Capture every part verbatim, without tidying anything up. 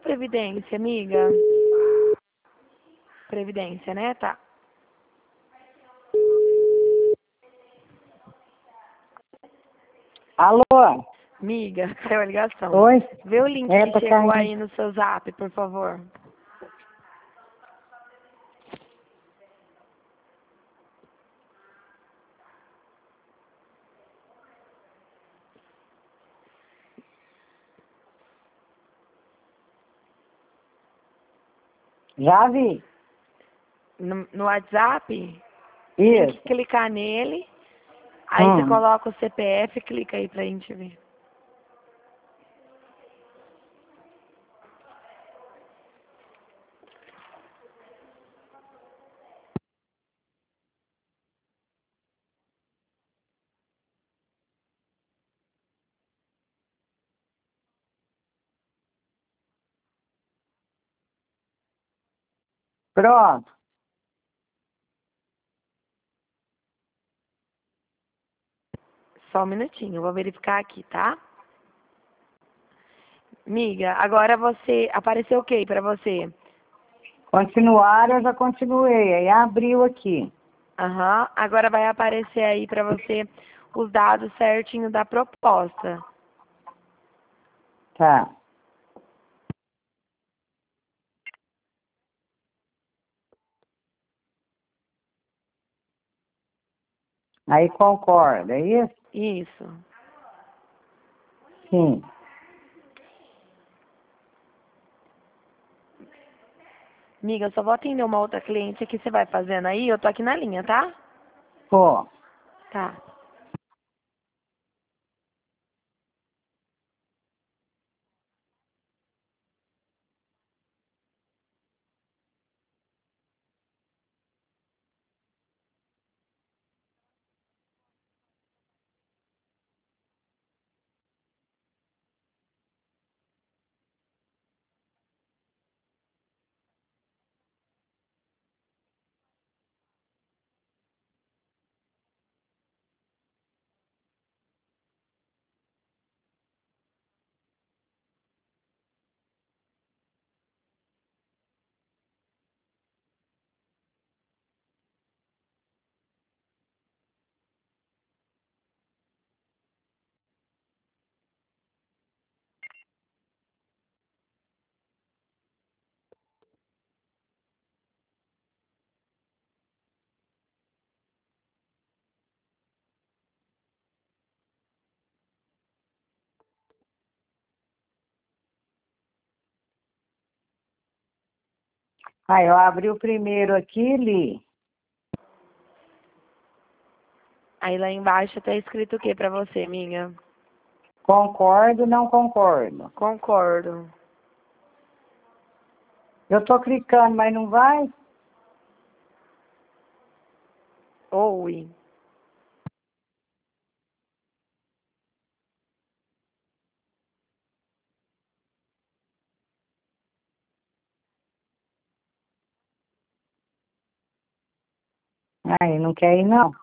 Previdência, amiga? Previdência, né? Tá. Alô? Amiga, caiu a ligação. Oi? Vê o link É, que tá chegou caindo. aí no seu zap, por favor. Já vi. No, no WhatsApp, tem que Isso. clicar nele. Aí você Hum. coloca o C P F e clica aí pra gente ver. Pronto. Só um minutinho, eu vou verificar aqui, tá? Amiga, agora você... Apareceu o que pra você? Continuar, eu já continuei. Aí abriu aqui. Aham. Agora vai aparecer aí pra você os dados certinho da proposta. Tá. Aí concorda, é isso? Isso. Sim. Amiga, eu só vou atender uma outra cliente aqui, você vai fazendo aí, eu tô aqui na linha, tá? Pô. Tá. Aí eu abri o primeiro aqui, li. Aí lá embaixo tá escrito o que pra você, amiga? Concordo, não concordo. Concordo. Eu tô clicando, mas não vai? Oi. Aí não quer ir, não.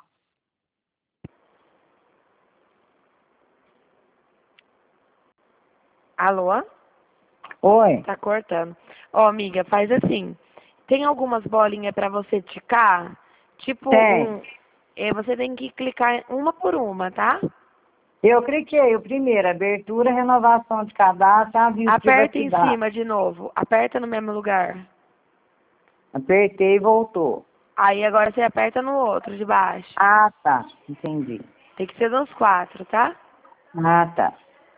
Alô? Oi? Tá cortando. Ó, amiga, faz assim. Tem algumas bolinhas pra você ticar? Tipo Tem. um... É, você tem que clicar uma por uma, tá? Eu cliquei o primeiro, abertura, renovação de cadastro, aviso de Aperta em privacidade. cima de novo. Aperta no mesmo lugar. Apertei e voltou. Aí agora você aperta no outro de baixo. Ah, tá. Entendi. Tem que ser nos quatro, tá? Ah, tá.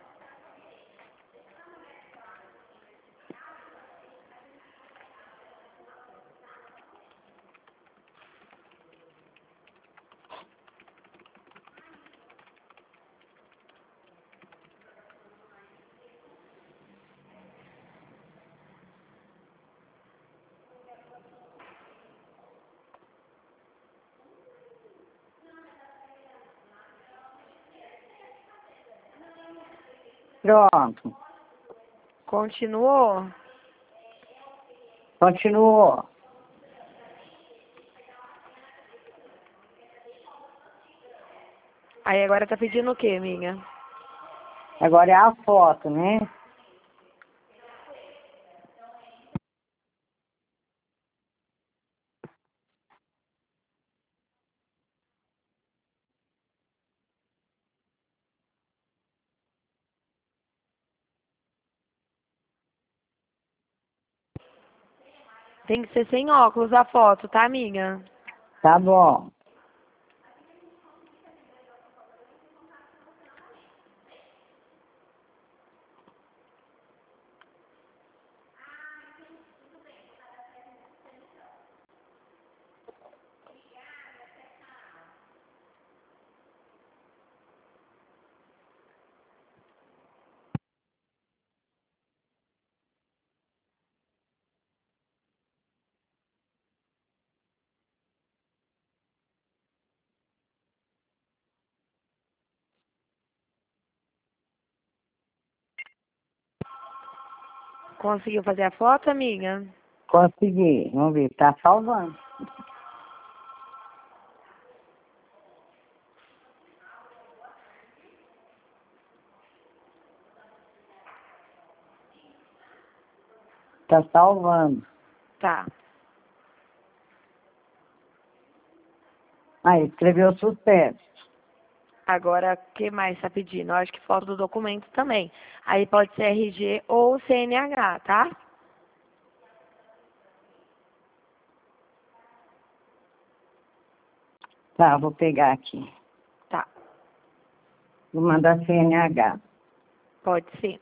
Pronto. Continuou? Continuou. Aí agora tá pedindo o quê, amiga? Agora é a foto, né? Tem que ser sem óculos a foto, tá, amiga? Tá bom. Conseguiu fazer a foto, amiga? Consegui. Vamos ver, tá salvando. Tá salvando. Tá. Aí, escreveu sucesso. Agora, o que mais tá pedindo? Eu acho que foto do documento também. Aí pode ser R G ou C N H, tá? Tá, vou pegar aqui. Tá. Vou mandar C N H. Pode ser.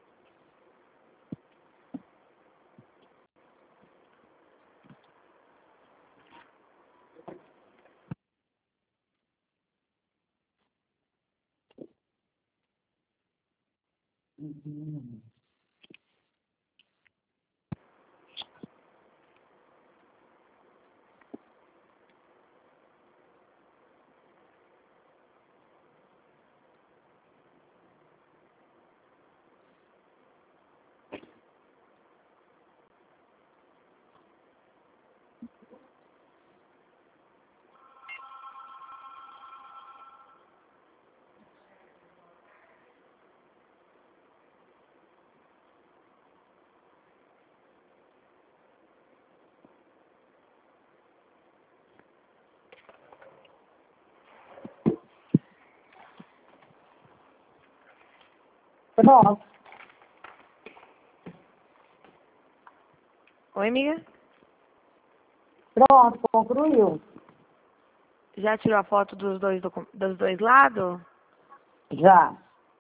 Uhum. Pronto. Oi, amiga? Pronto, concluiu. Já tirou a foto dos dois, docu- dos dois lados? Já.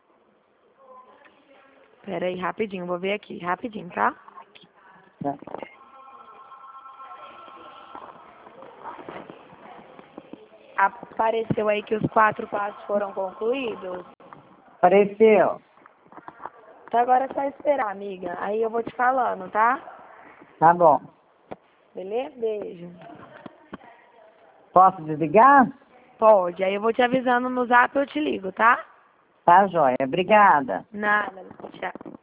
Pera aí, rapidinho. Vou ver aqui. Rapidinho, tá? Já. Apareceu aí que os quatro passos foram concluídos? Apareceu. Então agora é só esperar, amiga. Aí eu vou te falando, tá? Tá bom. Beleza? Beijo. Posso desligar? Pode. Aí eu vou te avisando no zap, eu te ligo, tá? Tá, joia. Obrigada. Nada. Tchau.